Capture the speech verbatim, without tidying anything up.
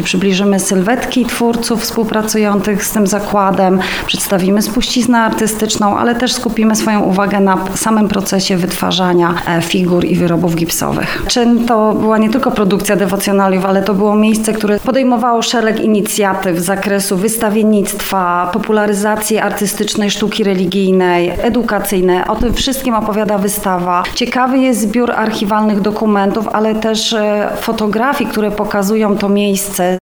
przybliżymy sylwetki twórców współpracujących z tym zakładem, przedstawimy spuściznę artystyczną, ale też skupimy swoją uwagę na samym procesie wytwarzania figur i wyrobów gipsowych. Czyn to była nie tylko produkcja dewocjonaliów, ale to było miejsce, które podejmowało szereg inicjatyw z zakresu wystawiennictwa, popularyzacji artystycznej sztuki religijnej, edukacyjnej. O tym wszystkim opowiada wystawa. Ciekawy jest zbiór archiwalnych dokumentów, ale też fotografii, które pokazują to miejsce.